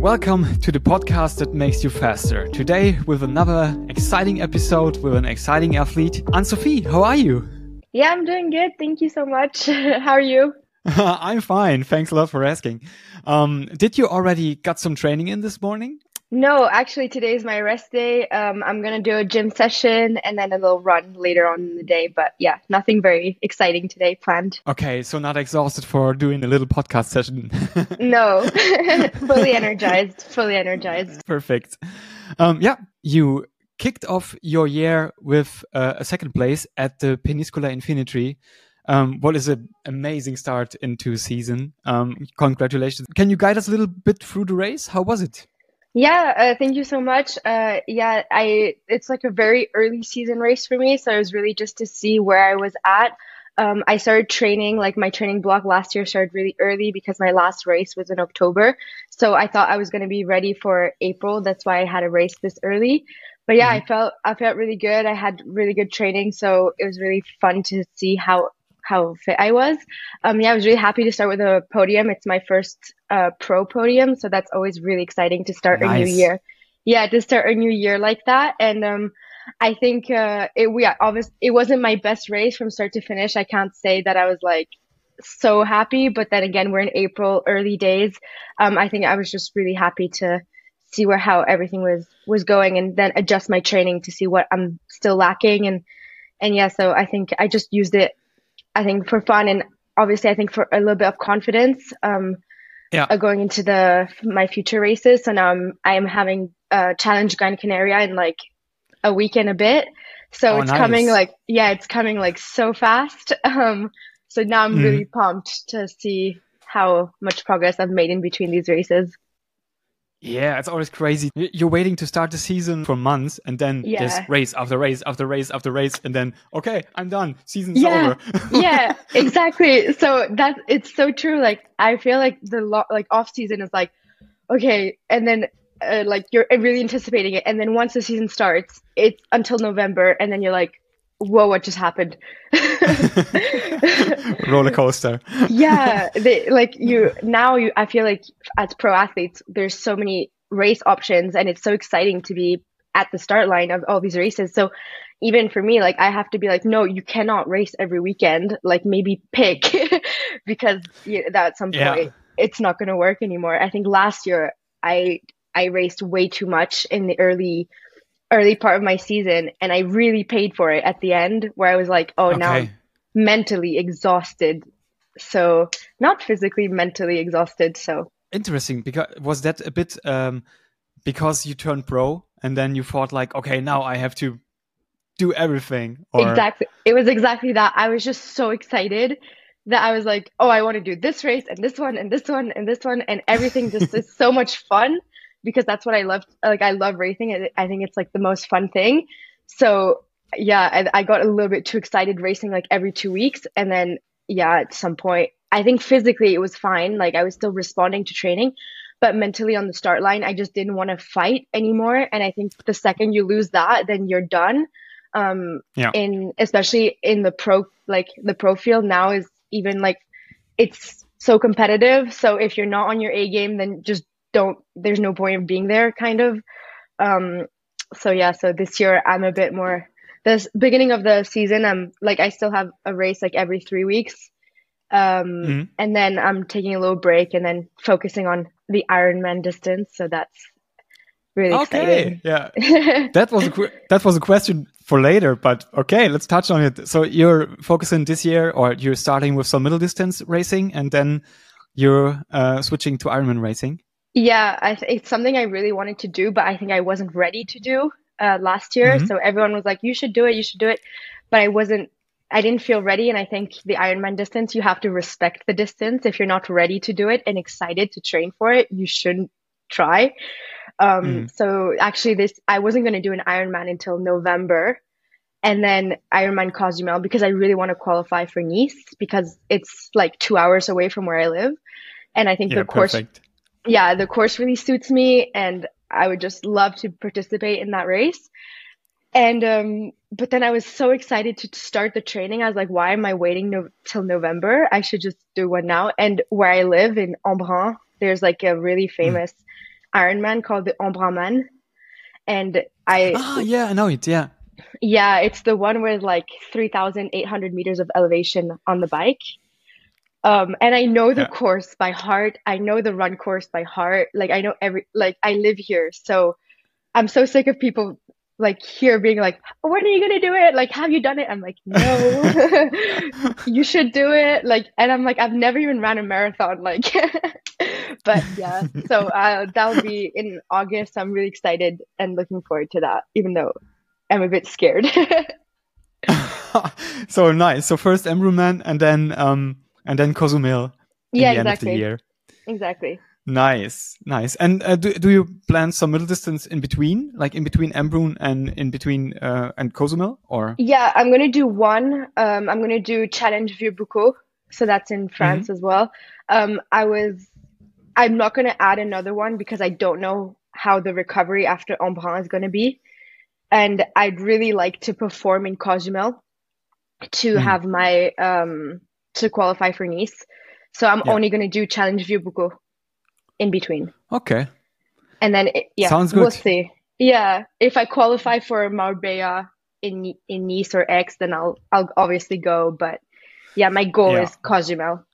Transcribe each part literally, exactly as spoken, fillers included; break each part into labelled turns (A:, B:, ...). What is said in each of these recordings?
A: Welcome to the podcast that makes you faster. Today with another exciting episode with an exciting athlete. Anne-Sophie, how are you?
B: Yeah, I'm doing good. Thank you so much. How are you?
A: I'm fine. Thanks a lot for asking. Um, did you already got some training in this morning?
B: No, actually today is my rest day. Um, I'm gonna do a gym session and then a little run later on in the day. But yeah, nothing very exciting today planned.
A: Okay, so not exhausted for doing a little podcast session.
B: No, fully energized, fully energized.
A: Perfect. Um, yeah, you kicked off your year with uh, a second place at the Peníscola Infinity. Um, what is an amazing start into season. Um, congratulations. Can you guide us a little bit through the race? How was it?
B: Yeah, uh, thank you so much. Uh, yeah, I it's like a very early season race for me, so it was really just to see where I was at. Um, I started training, like my training block last year started really early because my last race was in October. So I thought I was going to be ready for April. That's why I had a race this early. But yeah,
A: Mm-hmm.
B: I felt I felt really good. I had really good training, so it was really fun to see how how fit I was. Um, yeah, I was really happy to start with a podium. It's my first uh, pro podium, so that's always really exciting to start a new
A: Nice.
B: year. Yeah, to start a new year like that. And um, I think uh, it we obviously it wasn't my best race from start to finish. I can't say that I was like so happy, but then again, we're in April, early days. Um, I think I was just really happy to see where how everything was was going, and then adjust my training to see what I'm still lacking. And and yeah, so I think I just used it I think for fun and obviously I think for a little bit of confidence um,
A: Yeah.
B: uh, going into the my future races. So now I'm I'm having a Challenge Gran Canaria in like a week and a bit. So
A: Oh,
B: it's coming
A: nice.
B: like yeah, it's coming like so fast. Um, so now I'm
A: Mm.
B: really pumped to see how much progress I've made in between these races.
A: Yeah, it's always crazy. Y- You're waiting to start the season for months and then just
B: Yeah.
A: race after race after race after race. And then, okay, I'm done. Season's
B: Yeah,
A: over.
B: yeah, exactly. So that's it's so true. Like I feel like the lo like off season is like okay, and then uh, like you're really anticipating it, and then once the season starts, it's until November, and then you're like, whoa, what just happened?
A: Roller coaster.
B: Yeah, they like you now you I feel like as pro athletes, there's so many race options and it's so exciting to be at the start line of all these races. So even for me, like I have to be like, no, you cannot race every weekend. Like maybe pick because you that at some
A: Yeah.
B: point it's not going to work anymore. I think last year I I raced way too much in the early early part of my season and I really paid for it at the end where I was like, oh, now I'm
A: Okay.
B: mentally exhausted. So not physically, mentally exhausted. So
A: Interesting. Because was that a bit um because you turned pro and then you thought like, okay, now I have to do everything or
B: exactly, it was exactly that. I was just so excited that I was like, oh, I want to do this race and this one and this one and this one and everything just is so much fun because that's what I love. Like I love racing. and I think it's like the most fun thing. So yeah, I, I got a little bit too excited racing like every two weeks. And then yeah, at some point, I think physically it was fine. Like I was still responding to training, but mentally on the start line, I just didn't want to fight anymore. And I think the second you lose that, then you're done. Um,
A: yeah.
B: in especially in the pro like the pro field now is even like it's so competitive. So if you're not on your A game, then just don't, there's no point of being there kind of. Um, so yeah, so this year I'm a bit more, this beginning of the season, I'm like, I still have a race like every three weeks. Um,
A: Mhm.
B: and then I'm taking a little break and then focusing on the Ironman distance. So that's really
A: Okay.
B: exciting.
A: Yeah. That was a que- that was a question for later, but okay, let's touch on it. So you're focusing this year, or you're starting with some middle distance racing, and then you're uh, switching to Ironman racing.
B: Yeah, I th it's something I really wanted to do, but I think I wasn't ready to do uh, last year.
A: Hmm.
B: So everyone was like, "You should do it, you should do it," but I wasn't. I didn't feel ready, and I think the Ironman distance, you have to respect the distance. If you're not ready to do it and excited to train for it, you shouldn't try. Um,
A: Hmm.
B: so actually, this I wasn't going to do an Ironman until November, and then Ironman Cozumel because I really want to qualify for Nice because it's like two hours away from where I live, and I think
A: Yeah,
B: the course
A: perfect.
B: yeah, the course really suits me and I would just love to participate in that race. And um, but then I was so excited to start the training. I was like, why am I waiting no till November? I should just do one now. And where I live in Embrun, there's like a really
A: Mm.
B: famous Ironman called the Embrunman. And I,
A: Ah, yeah, I know it. Yeah.
B: yeah, it's the one with like three thousand eight hundred meters of elevation on the bike. Um, and I know the
A: Yeah.
B: course by heart. I know the run course by heart. Like I know every, like I live here. So I'm so sick of people like here being like, when are you gonna do it? Like, have you done it? I'm like, no, you should do it. Like, and I'm like, I've never even ran a marathon. Like, but yeah, so uh, that'll be in August. I'm really excited and looking forward to that, even though I'm a bit scared.
A: So nice. So first Embrunman and then um and then Cozumel in
B: Yeah,
A: the end of the
B: exactly.
A: year.
B: Exactly.
A: Nice, nice. And uh, do do you plan some middle distance in between, like in between Embrun and in between uh, and Cozumel, or?
B: Yeah, I'm gonna do one. Um, I'm gonna do Challenge Vieux-Boucau. So that's in
A: Hmm.
B: France as well. Um, I was, I'm not gonna add another one because I don't know how the recovery after Embrun is gonna be. And I'd really like to perform in Cozumel to
A: Mm.
B: have my um to qualify for Nice. So I'm
A: Yeah.
B: only gonna do Challenge Vieux-Boucau in between.
A: Okay.
B: And then it, yeah,
A: Sounds
B: we'll
A: good.
B: see. Yeah, if I qualify for Marbella in in Nice or Aix, then I'll I'll obviously go. But yeah, my goal
A: Yeah.
B: is Cozumel.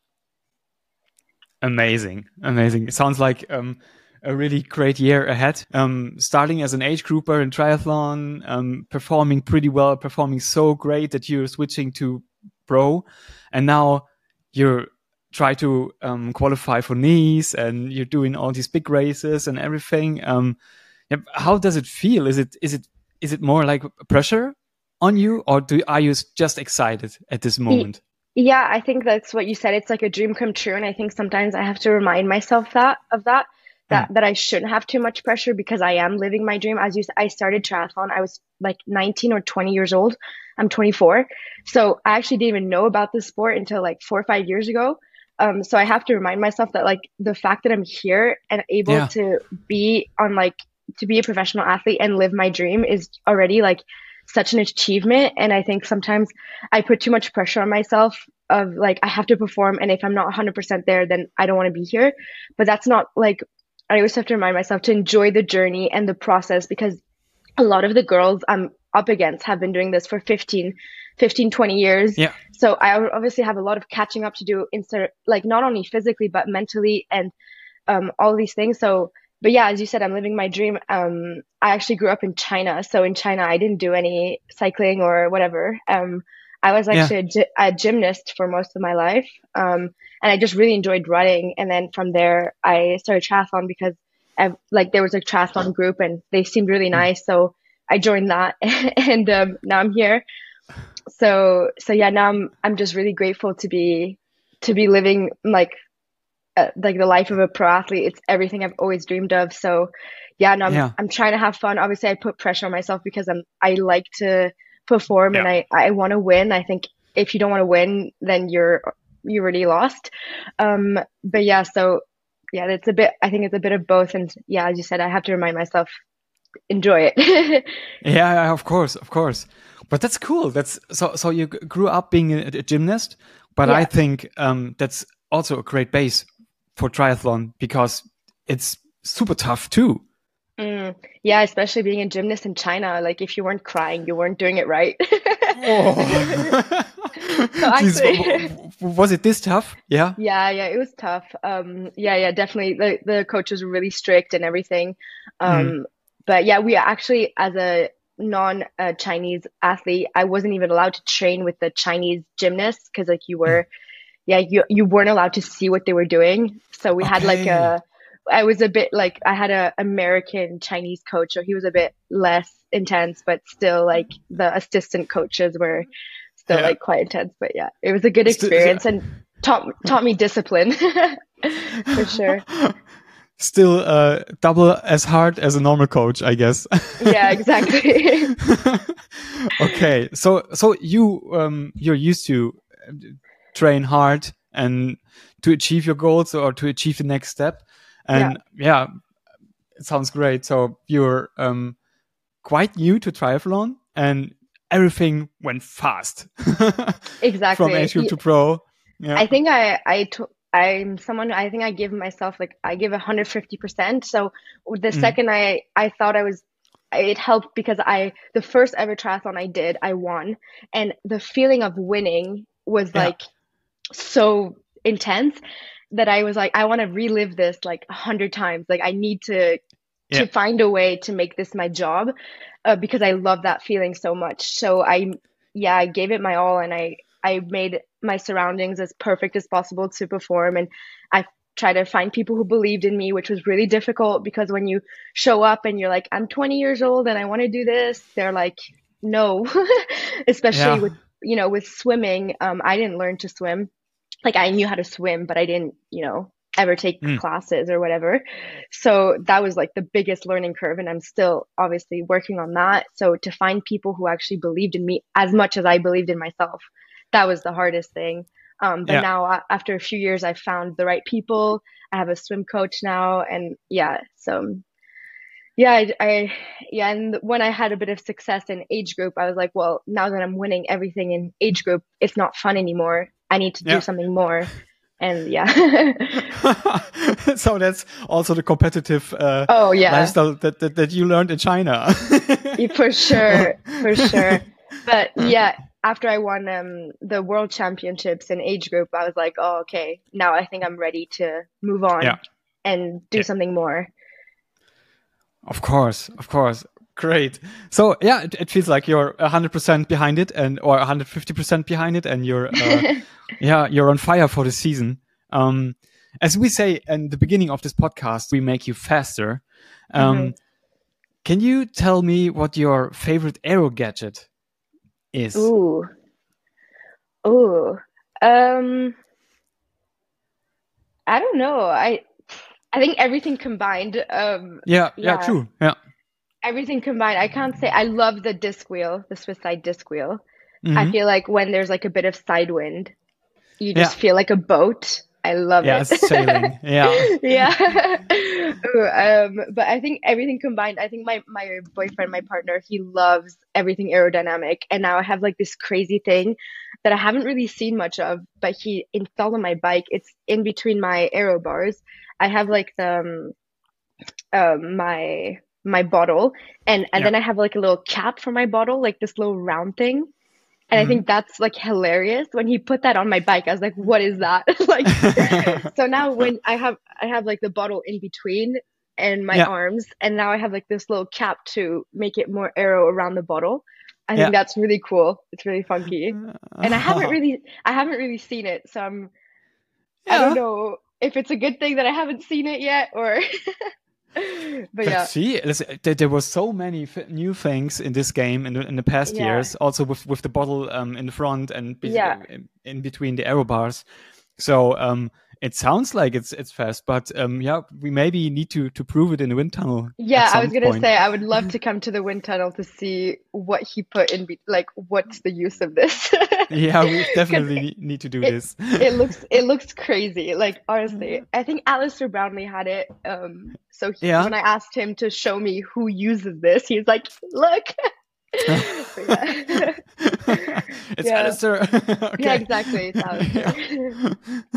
A: Amazing. Amazing. It sounds like um a really great year ahead. Um, starting as an age grouper in triathlon, um, performing pretty well, performing so great that you're switching to pro, and now you're try to um, qualify for Nice, and you're doing all these big races and everything. Um, yep. How does it feel? Is it is it is it more like pressure on you, or do are you just excited at this
B: Y-
A: moment?
B: Yeah, I think that's what you said. It's like a dream come true, and I think sometimes I have to remind myself that of that that
A: Mm.
B: that I shouldn't have too much pressure because I am living my dream. As you said, I started triathlon. I was like nineteen or twenty years old. I'm twenty-four. So I actually didn't even know about the sport until like four or five years ago. Um, so I have to remind myself that like the fact that I'm here and able
A: Yeah.
B: to be on like to be a professional athlete and live my dream is already like such an achievement. And I think sometimes I put too much pressure on myself of like I have to perform, and if I'm not one hundred percent there, then I don't want to be here. But that's not like I always have to remind myself to enjoy the journey and the process because a lot of the girls I'm up against have been doing this for fifteen, fifteen, twenty years.
A: Yeah.
B: So I obviously have a lot of catching up to do instead, like not only physically, but mentally and um, all these things. So, but yeah, as you said, I'm living my dream. Um, I actually grew up in China. So in China, I didn't do any cycling or whatever. Um, I was
A: Yeah.
B: actually a, gy- a gymnast for most of my life. Um, and I just really enjoyed running. And then from there, I started triathlon because I, like there was a triathlon group and they seemed really
A: Mm.
B: nice. So I joined that and um, now I'm here. So, so yeah, now I'm, I'm just really grateful to be, to be living like uh, like the life of a pro athlete. It's everything I've always dreamed of. So yeah, no, I'm
A: Yeah.
B: I'm trying to have fun. Obviously, I put pressure on myself because I'm I like to perform and
A: Yeah.
B: I I want to win. I think if you don't want to win, then you're you already lost. Um, but yeah, so yeah, it's a bit. I think it's a bit of both. And yeah, as you said, I have to remind myself enjoy it.
A: Yeah, yeah, of course, of course. But that's cool. That's so. So you g- grew up being a, a gymnast, but I
B: Yeah.
A: think um, that's also a great base for triathlon because it's super tough too.
B: Mm, yeah, especially being a gymnast in China. Like if you weren't crying, you weren't doing it right.
A: Oh,
B: So
A: Jeez, w-
B: actually,
A: w- was it this tough? Yeah.
B: yeah, yeah, it was tough. Um, yeah, yeah, definitely. The the coaches were really strict and everything.
A: Mm.
B: Um, but yeah, we actually, as a non uh, Chinese athlete, I wasn't even allowed to train with the Chinese gymnasts because like you
A: Mm.
B: were, yeah, you you weren't allowed to see what they were doing. So we had like
A: Okay.
B: a, I was a bit like I had a American Chinese coach, so he was a bit less intense, but still like the assistant coaches were still
A: Yeah.
B: like quite intense. But yeah, it was a good
A: Still,
B: experience and taught taught me discipline for sure.
A: still uh, double as hard as a normal coach, I guess.
B: Yeah, exactly.
A: Okay, so so you um you're used to uh, train hard and to achieve your goals or to achieve the next step,
B: Yeah,
A: and yeah, it sounds great. So you're um quite new to triathlon, and everything went fast from
B: exactly.
A: age group to pro. Yeah.
B: I think I I to I'm someone, I think I give myself like I give one hundred fifty percent. So the
A: Mm.
B: second I I thought I was it helped because I the first ever triathlon I did, I won. And the feeling of winning was
A: Yeah.
B: like so intense that I was like, I want to relive this like a hundred times. Like I need to
A: Yeah.
B: to find a way to make this my job, uh, because I love that feeling so much. So I, yeah, I gave it my all, and I I made my surroundings as perfect as possible to perform, and I try to find people who believed in me, which was really difficult because when you show up and you're like, I'm twenty years old and I want to do this, they're like, no, especially
A: Yeah.
B: with, you know, with swimming. Um, I didn't learn to swim. Like I knew how to swim, but I didn't, you know, ever take
A: Mm.
B: classes or whatever. So that was like the biggest learning curve. And I'm still obviously working on that. So to find people who actually believed in me as much as I believed in myself, that was the hardest thing. Um, but
A: Yeah.
B: now uh, after a few years, I found the right people. I have a swim coach now. And yeah, so yeah, I, I, yeah. And when I had a bit of success in age group, I was like, well, now that I'm winning everything in age group, it's not fun anymore. I need to do
A: Yeah.
B: something more. And yeah.
A: So that's also the competitive uh,
B: Oh yeah,
A: lifestyle that, that that you learned in China.
B: for sure, for sure. But yeah, after I won um the world championships in age group, I was like, oh, okay, now I think I'm ready to move
A: Yeah.
B: on and do
A: Yeah.
B: something more.
A: Of course, of course. Great. So yeah, it, it feels like you're one hundred percent behind it, and or one hundred fifty percent behind it, and you're uh, yeah, you're on fire for the season. Um, as we say in the beginning of this podcast, we make you faster. Um,
B: Mhm.
A: Can you tell me what your favorite aero gadget is?
B: Ooh, ooh. Um, I don't know. I I think everything combined. Um,
A: Yeah, yeah,
B: yeah,
A: true. Yeah.
B: everything combined. I can't say I love the disc wheel, the Swiss side disc wheel. I
A: Hmm.
B: feel like when there's like a bit of side wind, you
A: Yeah.
B: just feel like a boat. I love
A: Yeah,
B: it.
A: sailing. Yeah.
B: Yeah. Um, but I think everything combined, I think my my boyfriend, my partner, he loves everything aerodynamic. And now I have like this crazy thing that I haven't really seen much of, but he installed on my bike. It's in between my aero bars. I have like the um, um my my bottle, and and
A: Yeah.
B: then I have like a little cap for my bottle, like this little round thing. And I
A: Hmm.
B: think that's like hilarious. When he put that on my bike, I was like, what is that? Like, so now when I have, I have like the bottle in between and my
A: Yeah.
B: arms, and now I have like this little cap to make it more arrow around the bottle. I think
A: Yeah.
B: that's really cool. It's really funky. And I haven't really, I haven't really seen it. So I'm, I don't
A: Yeah.
B: know if it's a good thing that I haven't seen it yet or, but
A: But
B: yeah,
A: see, listen, there, there were so many f- new things in this game in the, in the past
B: yeah,
A: years, also with, with the bottle um, in the front and be-
B: yeah.
A: in, in between the aero bars. So um, it sounds like it's it's fast, but um, yeah, we maybe need to to prove it in the wind tunnel at
B: Yeah, I was
A: some
B: gonna
A: point.
B: say I would love to come to the wind tunnel to see what he put in, be like what's the use of this?
A: Yeah, we
B: Because
A: definitely ne- need to do
B: it
A: this.
B: it looks it looks crazy. Like honestly, I think Alistair Brownlee had it. Um, so he,
A: Yeah.
B: when I asked him to show me who uses this, he's like, "Look." But yeah,
A: It's
B: yeah,
A: Alistair.
B: yeah,
A: Okay.
B: exactly. It's Alistair.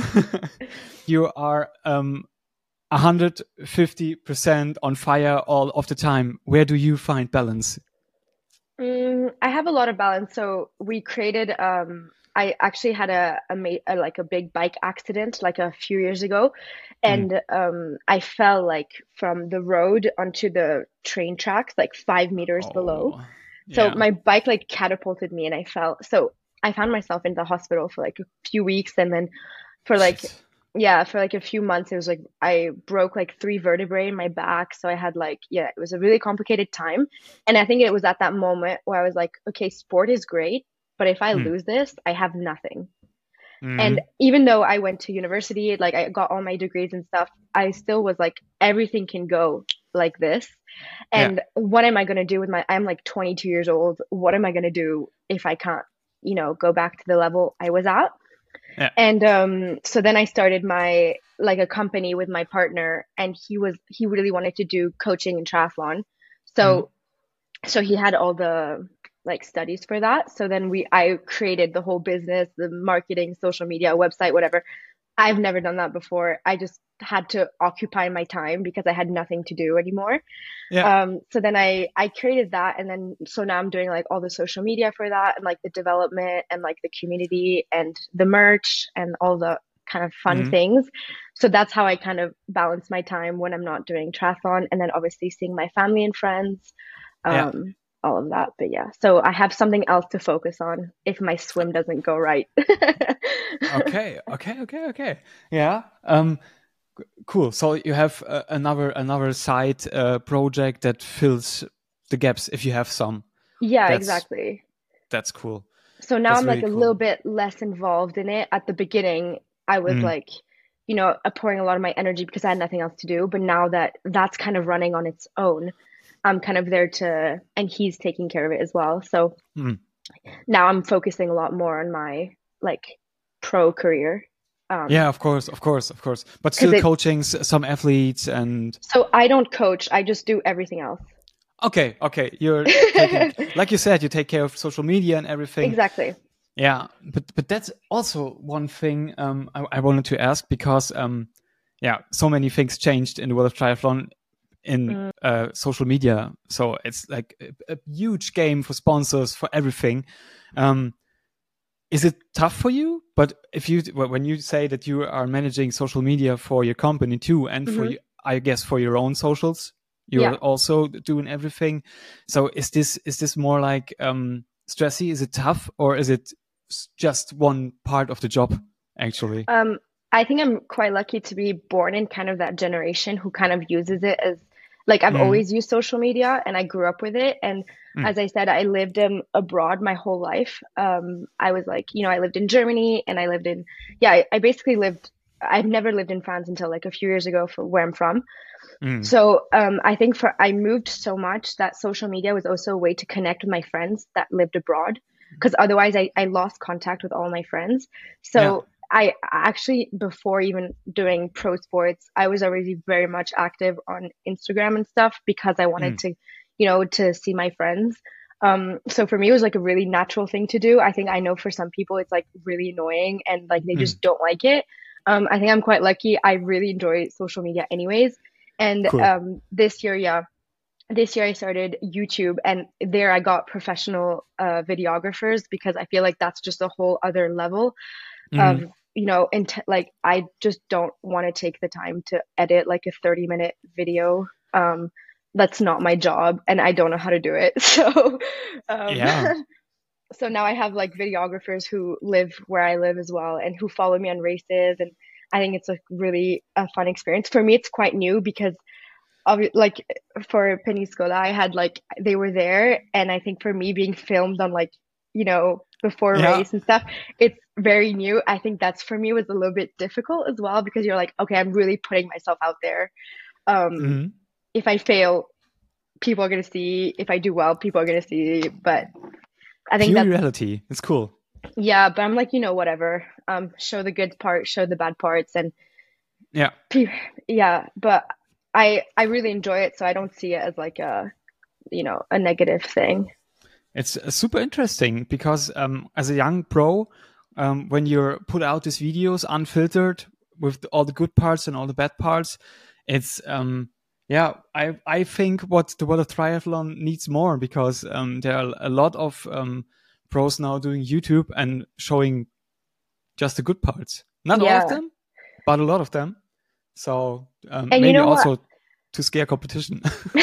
A: You are um one hundred fifty percent on fire all of the time. Where do you find balance?
B: Mm, I have a lot of balance. So we created, um, I actually had a, a, ma a like a big bike accident like a few years ago,
A: Mm.
B: and um, I fell like from the road onto the train tracks, like five meters below.
A: Oh,
B: So
A: yeah.
B: my bike like catapulted me, and I fell. So I found myself in the hospital for like a few weeks, and then for like
A: Shit.
B: yeah, for like a few months, it was like I broke like three vertebrae in my back. So I had like, yeah, it was a really complicated time. And I think it was at that moment where I was like, okay, sport is great, but if I
A: Mm.
B: lose this, I have nothing. And
A: Mhm.
B: even though I went to university, like I got all my degrees and stuff, I still was like, everything can go like this.
A: Yeah.
B: And what am I going to do with my, I'm like twenty-two years old. What am I going to do if I can't, you know, go back to the level I was at?
A: Yeah.
B: And um, so then I started my like a company with my partner, and he was he really wanted to do coaching in triathlon.
A: Mm.
B: So so he had all the like studies for that. So then we I created the whole business, the marketing, social media, website, whatever, I've never done that before. I just had to occupy my time because I had nothing to do anymore.
A: Yeah.
B: Um, so then I I created that, and then so now I'm doing like all the social media for that, and like the development and like the community and the merch and all the kind of fun
A: Hmm.
B: things. So that's how I kind of balance my time when I'm not doing triathlon, and then obviously seeing my family and friends,
A: Yeah.
B: um, all of that. But yeah, so I have something else to focus on if my swim doesn't go right.
A: Okay. Okay. Okay. Okay. Yeah. Um. Cool. So you have uh, another another side uh, project that fills the gaps if you have some.
B: Yeah,
A: That's
B: exactly.
A: that's cool.
B: So now
A: That's
B: I'm like
A: really
B: a little
A: cool.
B: bit less involved in it. At the beginning, I was
A: Mm.
B: like, you know, uh, pouring a lot of my energy because I had nothing else to do. But now that that's kind of running on its own, I'm kind of there to, and he's taking care of it as well. So
A: Mm.
B: now I'm focusing a lot more on my like pro career. Um,
A: Yeah, of course, of course, of course. But
B: because
A: still
B: it,
A: coaching s- some athletes and
B: so I don't coach, I just do everything else.
A: okay, okay. You're taking, like you said, you take care of social media and everything.
B: Exactly.
A: Yeah, but but that's also one thing um, I, I wanted to ask because um, yeah, so many things changed in the world of triathlon in
B: Mm.
A: uh, social media. So it's like a, a huge game for sponsors for everything. Um, is it tough for you? But if you when you say that you are managing social media for your company too, and for
B: Hmm.
A: you, I guess for your own socials, you're
B: Yeah.
A: also doing everything. So is this is this more like um, stressy? Is it tough, or is it s- just one part of the job actually?
B: Um, I think I'm quite lucky to be born in kind of that generation who kind of uses it as like I've
A: Mm,
B: always used social media and I grew up with it. And
A: mm,
B: as I said, I lived um, abroad my whole life. Um, I was like, you know, I lived in Germany and I lived in, yeah, I, I basically lived, I've never lived in France until like a few years ago for where I'm from.
A: mm,
B: So um, I think for I moved so much that social media was also a way to connect with my friends that lived abroad because otherwise I, I lost contact with all my friends.
A: yeah.
B: So I actually before even doing pro sports, I was already very much active on Instagram and stuff because I wanted
A: Mm,
B: to, you know, to see my friends. Um, so for me, it was like a really natural thing to do. I think I know for some people it's like really annoying and like they
A: mm,
B: just don't like it. Um, I think I'm quite lucky. I really enjoy social media anyways. And
A: cool.
B: um, this year, yeah, this year I started YouTube, and there I got professional uh, videographers because I feel like that's just a whole other level of,
A: Mm,
B: you know, int like I just don't want to take the time to edit like a thirty minute video. Um, that's not my job, and I don't know how to do it. So, um,
A: yeah.
B: so now I have like videographers who live where I live as well and who follow me on races, and I think it's a really a fun experience. For me, it's quite new because obvi- like for Peniscola, I had like they were there, and I think for me being filmed on like you know before a
A: Yeah.
B: race and stuff, it's very new. I think that's for me was a little bit difficult as well because you're like, okay, I'm really putting myself out there. Um,
A: Mm.
B: if I fail, people are gonna see. If I do well, people are gonna see. But I think
A: Pure
B: that's
A: reality. It's cool.
B: yeah. But I'm like, you know, whatever. Um, show the good part, show the bad parts, and
A: Yeah.
B: pe- yeah. But I I really enjoy it, so I don't see it as like a you know, a negative thing.
A: It's uh, super interesting because um, as a young pro, um, when you put out these videos unfiltered with the, all the good parts and all the bad parts, it's um, yeah, I I think what the world of triathlon needs more because um, there are a lot of um, pros now doing YouTube and showing just the good parts. Not all of
B: Yeah.
A: them, but a lot of them. So um,
B: And you
A: maybe
B: know what?
A: also to scare competition.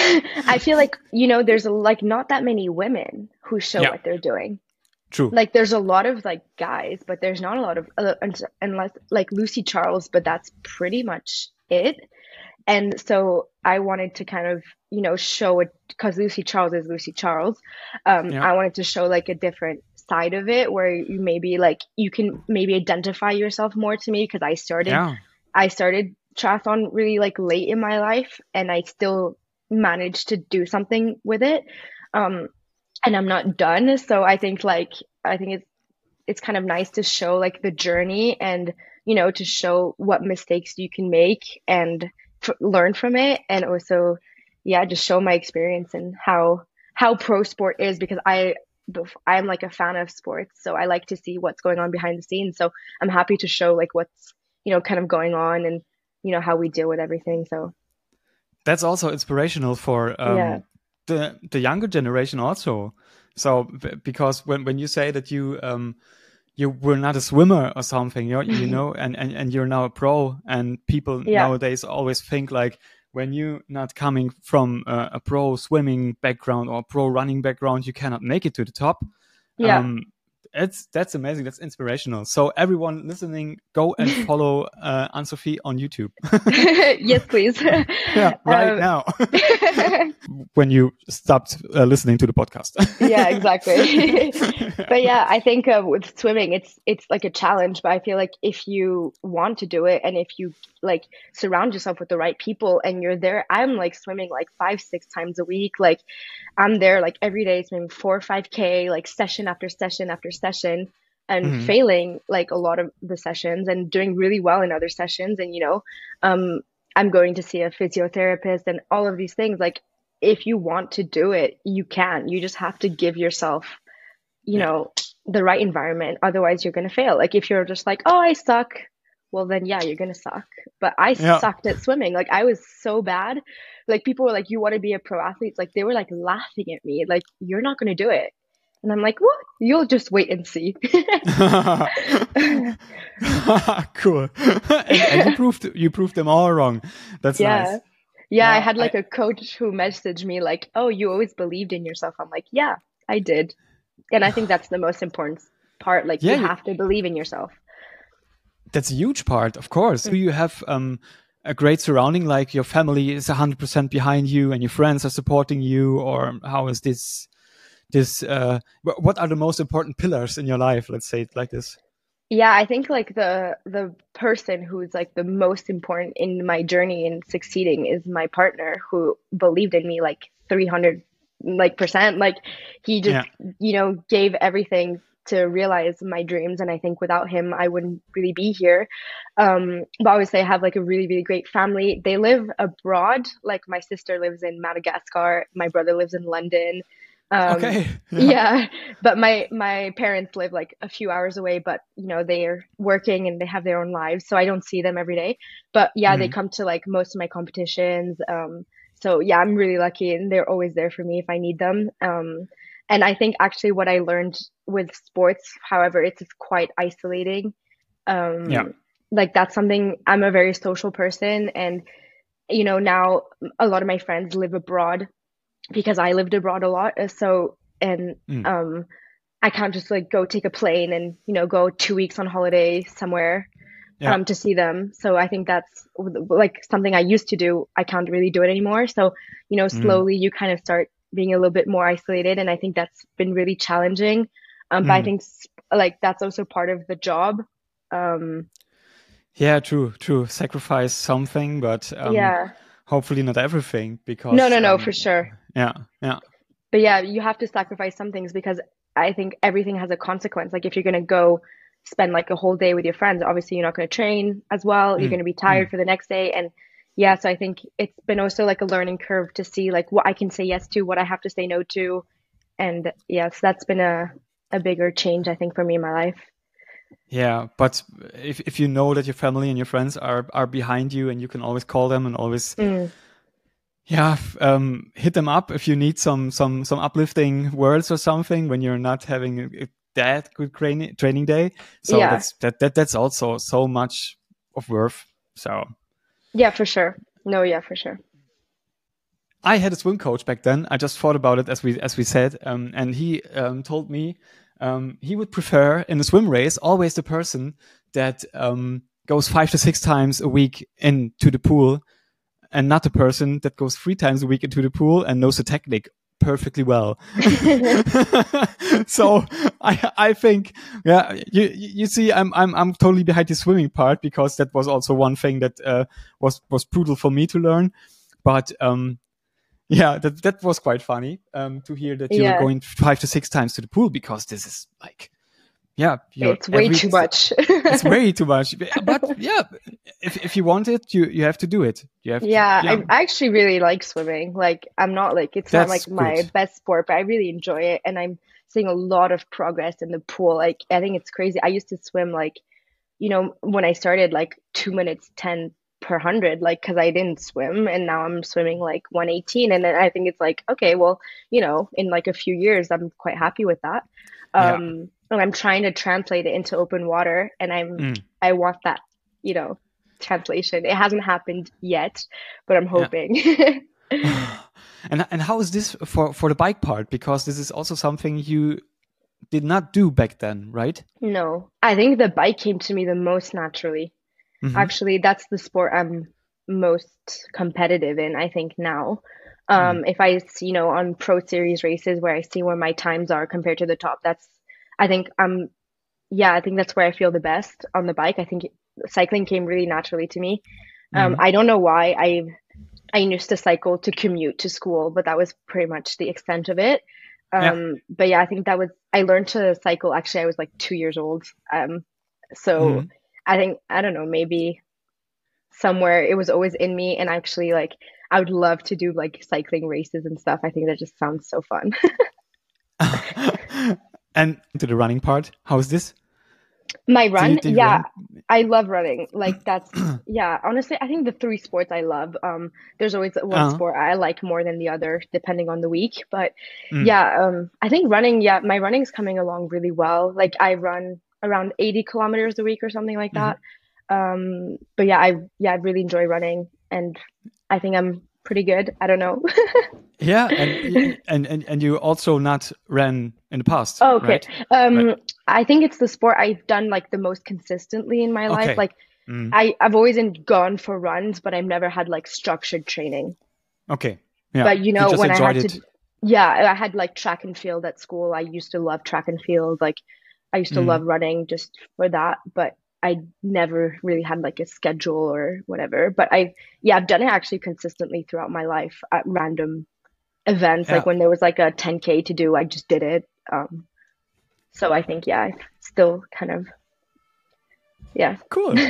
B: I feel like, you know, there's like not that many women who show
A: Yeah,
B: what they're doing.
A: true.
B: Like there's a lot of like guys, but there's not a lot of uh, unless like Lucy Charles, but that's pretty much it. And so I wanted to kind of, you know, show it because Lucy Charles is Lucy Charles. Um,
A: Yeah,
B: I wanted to show like a different side of it where you maybe like you can maybe identify yourself more to me because I started
A: yeah,
B: I started triathlon really like late in my life and I still managed to do something with it. Um, and I'm not done. So I think like I think it's it's kind of nice to show like the journey and you know to show what mistakes you can make and f learn from it and also yeah just show my experience and how how pro sport is because I I'm like a fan of sports so I like to see what's going on behind the scenes so I'm happy to show like what's you know, kind of going on and, you know, how we deal with everything. So
A: that's also inspirational for
B: yeah.
A: um, the the younger generation also. So b- because when when you say that you um, you were not a swimmer or something, you you know, and, and, and you're now a pro, and people
B: Yeah.
A: nowadays always think like when you're not coming from a, a pro swimming background or pro running background, you cannot make it to the top.
B: Yeah.
A: Um, it's that's amazing. That's inspirational. So everyone listening, go and follow uh, Anne-Sophie on YouTube.
B: Yes, please.
A: Yeah, right
B: Um,
A: now. When you stopped uh, listening to the podcast.
B: yeah, exactly. But yeah, I think uh, with swimming, it's it's like a challenge. But I feel like if you want to do it, and if you like surround yourself with the right people, and you're there, I'm like swimming like five, six times a week. Like I'm there like every day, swimming four or five k, like session after session after session, and
A: Mhm.
B: failing like a lot of the sessions, and doing really well in other sessions. And you know, um, I'm going to see a physiotherapist, and all of these things. Like if you want to do it, you can. You just have to give yourself, you
A: Yeah.
B: know, the right environment. Otherwise, you're going to fail. Like if you're just like, oh, I suck, well, then yeah, you're going to suck. But I
A: Yeah.
B: sucked at swimming. Like I was so bad. Like people were like, you want to be a pro athlete? Like they were like laughing at me. Like, you're not going to do it. And I'm like, what? You'll just wait and see.
A: Cool. and, and you proved you proved them all wrong. That's
B: Yeah.
A: nice.
B: Yeah, I
A: Yeah,
B: had like
A: I,
B: a coach who messaged me like, "Oh, you always believed in yourself." I'm like, "Yeah, I did." And I think that's the most important part. Like
A: yeah,
B: you
A: you,
B: have to believe in yourself.
A: that's a huge part, of course. Do you have um, a great surrounding, like your family is one hundred percent behind you and your friends are supporting you, or how is this this uh wh- what are the most important pillars in your life? Let's say it like this.
B: Yeah, I think like the the person who's like the most important in my journey in succeeding is my partner who believed in me like three hundred like percent. Like he just,
A: Yeah.
B: you know, gave everything to realize my dreams, and I think without him I wouldn't really be here. Um, but obviously I have like a really, really great family. They live abroad. Like my sister lives in Madagascar, my brother lives in London. Um,
A: Okay. Yeah.
B: yeah, but my my parents live like a few hours away, but you know, they're working and they have their own lives, so I don't see them every day. But yeah, they
A: Mhm.
B: come to like most of my competitions. Um, so yeah, I'm really lucky and they're always there for me if I need them. Um, and I think actually what I learned with sports, however, it's quite isolating.
A: Yeah.
B: Um, like that's something, I'm a very social person, and you know, now a lot of my friends live abroad because I lived abroad a lot. uh, So, and
A: Mm.
B: um, I can't just like go take a plane and, you know, go two weeks on holiday somewhere
A: Yeah.
B: um, to see them. So I think that's like something I used to do. I can't really do it anymore. So, you know,
A: Mm.
B: slowly you kind of start being a little bit more isolated. And I think that's been really challenging. Um, but I
A: Mm.
B: think s- like that's also part of the job. Um,
A: Yeah, true, true. Sacrifice something, but um,
B: yeah.
A: hopefully not everything,
B: No,
A: because
B: no, no, for
A: um,
B: sure.
A: yeah, yeah,
B: But yeah, you have to sacrifice some things because I think everything has a consequence. Like if you're gonna go spend like a whole day with your friends, obviously you're not gonna train as well. You're
A: mm,
B: gonna be tired
A: mm.
B: for the next day. And yeah, so I think it's been also like a learning curve to see like what I can say yes to, what I have to say no to. And yes, that's been a a bigger change, I think, for me in my life.
A: Yeah. But if if you know that your family and your friends are are behind you, and you can always call them and always,
B: Mm,
A: yeah, f- um, hit them up if you need some some some uplifting words or something when you're not having a, a that good training training day. So
B: yeah.
A: that's that that that's also so much of worth. So.
B: Yeah, for sure. No, yeah, for sure.
A: I had a swim coach back then. I just thought about it as we as we said, um, and he um, told me um, he would prefer in a swim race always the person that um, goes five to six times a week into the pool, and not the person that goes three times a week into the pool and knows the technique perfectly well. So I I think, yeah, you you see I'm I'm I'm totally behind the swimming part, because that was also one thing that uh, was was brutal for me to learn, but um yeah, that that was quite funny um, to hear that you were
B: Yeah,
A: going five to six times to the pool, because this is like, yeah, you're
B: it's way
A: every.
B: too much.
A: It's way too much, but yeah, if if you want it, you you have to do it. You have to,
B: Yeah,
A: yeah.
B: I I actually really like swimming. Like, I'm not like, it's not
A: That's
B: like my
A: good.
B: best sport, but I really enjoy it. And I'm seeing a lot of progress in the pool. Like, I think it's crazy. I used to swim like you know, when I started like two minutes ten per hundred, like because I didn't swim, and now I'm swimming like one eighteen, and then I think it's like, okay, well, you know, in like a few years, I'm quite happy with that.
A: Yeah.
B: Um, and I'm trying to translate it into open water, and I'm
A: Mm.
B: I want that, you know, translation. It hasn't happened yet, but I'm
A: Yeah.
B: hoping.
A: And and how is this for for the bike part? Because this is also something you did not do back then, right?
B: No, I think the bike came to me the most naturally.
A: Mm-hmm.
B: Actually, that's the sport I'm most competitive in, I think now.
A: Mm.
B: Um, if I, see, you know, on pro series races where I see where my times are compared to the top, that's, I think I'm, yeah, I think that's where I feel the best on the bike. I think cycling came really naturally to me. Um,
A: Mm.
B: I don't know why. I I used to cycle to commute to school, but that was pretty much the extent of it.
A: Yeah.
B: Um, but yeah, I think that was, I learned to cycle. Actually, I was like two years old. Um, so
A: Mm.
B: I think, I don't know, maybe somewhere it was always in me. And actually, like, I would love to do like cycling races and stuff. I think that just sounds so fun.
A: And to the running part, how is this?
B: My
A: Do you,
B: run,
A: do you
B: yeah,
A: run?
B: I love running. Like that's, yeah, honestly, I think the three sports I love. Um, there's always one
A: Uh,
B: sport I like more than the other, depending on the week. But
A: mm.
B: yeah, um, I think running, yeah, my running's coming along really well. Like I run around eighty kilometers a week or something like
A: Hmm.
B: that. Um, but yeah, I yeah, I really enjoy running, and I think I'm pretty good. I don't know.
A: Yeah, and and and and you also not ran in the past,
B: Oh, okay.
A: right? Right.
B: Um, I think it's the sport I've done like the most consistently in my life.
A: Okay.
B: Like
A: Mm.
B: I, I've always in, gone for runs, but I've never had like structured training.
A: Okay. Yeah.
B: But you
A: You
B: know,
A: just
B: when I
A: enjoyed
B: had
A: it.
B: to, yeah, I had like track and field at school. I used to love track and field. Like I used to
A: Mm.
B: love running just for that, but I never really had like a schedule or whatever. But I, yeah, I've done it actually consistently throughout my life at random events. Like
A: Yeah.
B: when there was like a ten K to do, I just did it. Um, so I think, yeah, I still kind of, yeah.
A: Cool.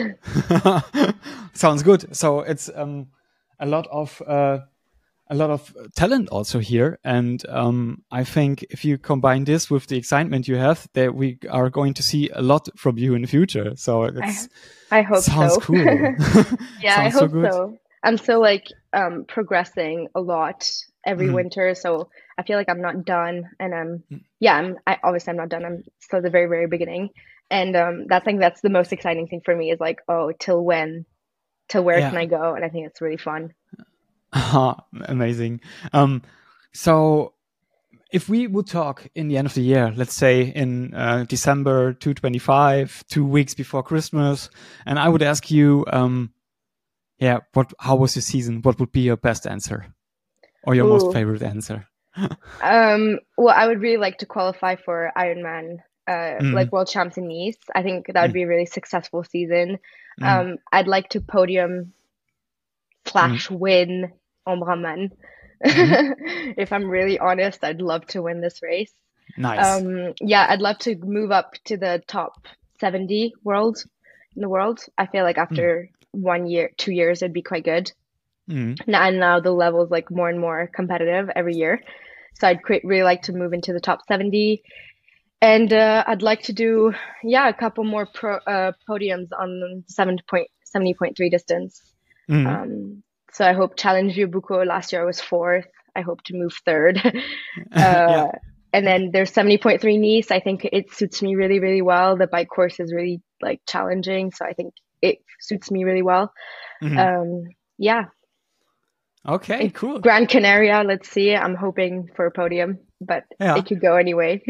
A: Sounds good. So it's um a lot of uh a lot of talent also here, and um I think if you combine this with the excitement you have, that we are going to see a lot from you in the future. So
B: I
A: it's
B: I hope
A: sounds
B: so.
A: cool.
B: Yeah, I
A: Sounds so
B: hope
A: good.
B: so. I'm still like um progressing a lot every
A: Mhm.
B: winter, so I feel like I'm not done, and I'm
A: Mm.
B: yeah, I'm I obviously I'm not done. I'm still at the very, very beginning. And um that's I think that's the most exciting thing for me is like, oh, till when? Till where can
A: Yeah.
B: I go? And I think it's really fun.
A: Aha, amazing. Um, so if we would talk in the end of the year, let's say in uh, December two twenty-five, two weeks before Christmas, and I would ask you, um, yeah, what, how was your season? What would be your best answer or your most
B: Ooh.
A: favorite answer?
B: Um, well, I would really like to qualify for Ironman, uh,
A: Mm,
B: like World Champs in Nice. I think that would
A: mm,
B: be a really successful season.
A: mm,
B: Um, I'd like to podium
A: mm,
B: slash win Omraman.
A: mm.
B: If I'm really honest, I'd love to win this race.
A: Nice.
B: Um, yeah, I'd love to move up to the top seventy world in the world. I feel like
A: Mm,
B: after one year, two years, it'd be quite good.
A: mm,
B: Now, and now the level's like more and more competitive every year. So I'd quite, really like to move into the top seventy. And uh, I'd like to do, yeah, a couple more pro, uh, podiums on seven point seventy point three distance.
A: mm.
B: Um, so I hope Challenge Vieux-Boucau last year I was fourth. I hope to move third. uh,
A: Yeah.
B: and then there's seventy point three Nice. I think it suits me really, really well. The bike course is really like challenging, so I think it suits me really well.
A: Mm.
B: Um, yeah,
A: Okay,
B: it's
A: cool.
B: Gran Canaria. Let's see. I'm hoping for a podium, but
A: Yeah.
B: it could go anyway.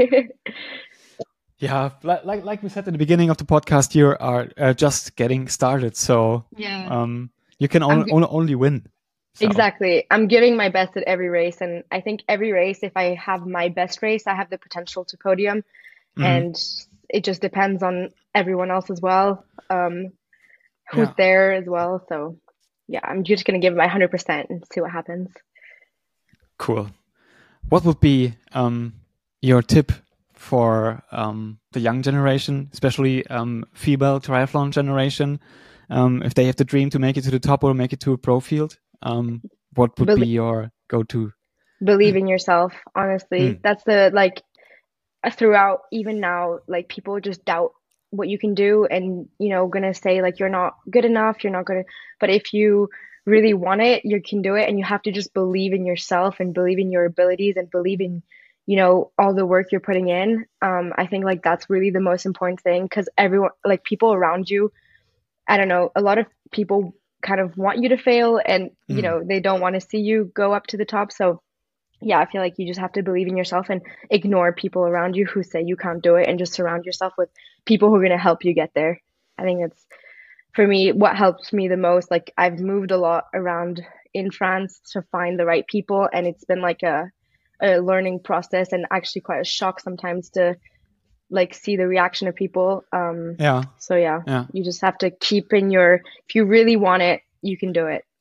A: Yeah, like like like we said at the beginning of the podcast, you are uh, just getting started, so
B: Yeah.
A: um, you can
B: I'm
A: on,
B: g-
A: on, only win. So
B: exactly. I'm giving my best at every race, and I think every race, if I have my best race, I have the potential to podium,
A: mhm.
B: and it just depends on everyone else as well, um, who's
A: Yeah,
B: there as well. So yeah, I'm just gonna give my one hundred percent and see what happens.
A: cool. What would be um, your tip for um, the young generation, especially um, female triathlon generation, um, if they have the dream to make it to the top or make it to a pro field? Um, what would
B: Bel
A: be your go-to?
B: Believe in yourself, honestly.
A: Mm,
B: That's the like throughout, even now, like people just doubt. what you can do and, you know, gonna say like, you're not good enough, you're not gonna, but if you really want it, you can do it. And you have to just believe in yourself and believe in your abilities and believe in, you know, all the work you're putting in. Um, I think like that's really the most important thing, because everyone, like people around you, I don't know, a lot of people kind of want you to fail and, you mm. know, they don't want to see you go up to the top. So yeah, I feel like you just have to believe in yourself and ignore people around you who say you can't do it, and just surround yourself with people who are going to help you get there. I think it's, for me, what helps me the most. Like I've moved a lot around in France to find the right people, and it's been like a, a learning process, and actually quite a shock sometimes to like see the reaction of people. Um,
A: yeah.
B: So yeah,
A: yeah,
B: you just have to keep in your, if you really want it, you can do it.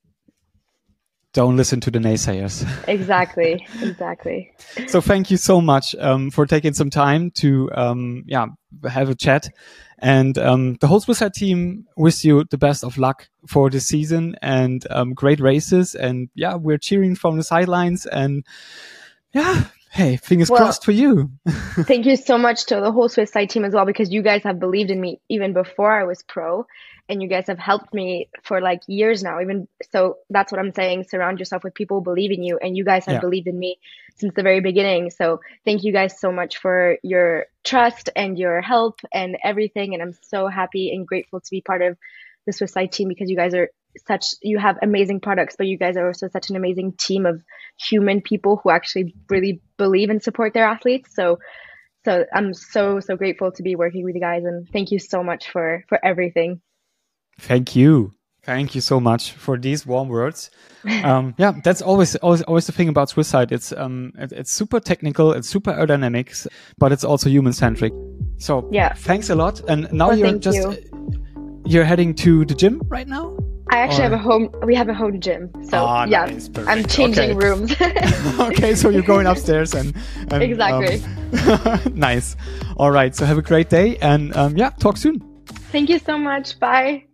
A: Don't listen to the naysayers.
B: Exactly, exactly.
A: So thank you so much um, for taking some time to um, yeah have a chat. And um, the whole Swiss Side team wish you the best of luck for this season, and um, great races. And yeah, we're cheering from the sidelines. And yeah, hey, fingers well, crossed for you.
B: Thank you so much to the whole Swiss Side team as well, because you guys have believed in me even before I was pro. And you guys have helped me for like years now. Even so, that's what I'm saying. Surround yourself with people who believe in you, and you guys have yeah. believed in me since the very beginning. So thank you guys so much for your trust and your help and everything. And I'm so happy and grateful to be part of the Swiss Side team, because you guys are such, you have amazing products, but you guys are also such an amazing team of human people who actually really believe and support their athletes. So so I'm so, so grateful to be working with you guys, and thank you so much for, for everything.
A: Thank you. Thank you so much for these warm words. Um, yeah, that's always, always, always the thing about Swiss Side. It's, um, it, it's super technical, it's super aerodynamics, but it's also human centric. So yeah, thanks a lot. And now
B: well,
A: you're just,
B: you.
A: you're heading to the gym right now?
B: I actually or? have a home, we have a home gym. So oh, yeah, nice, I'm changing okay. rooms.
A: Okay, so you're going upstairs and, and
B: exactly.
A: Um, nice. All right. So have a great day, and um, yeah, talk soon.
B: Thank you so much. Bye.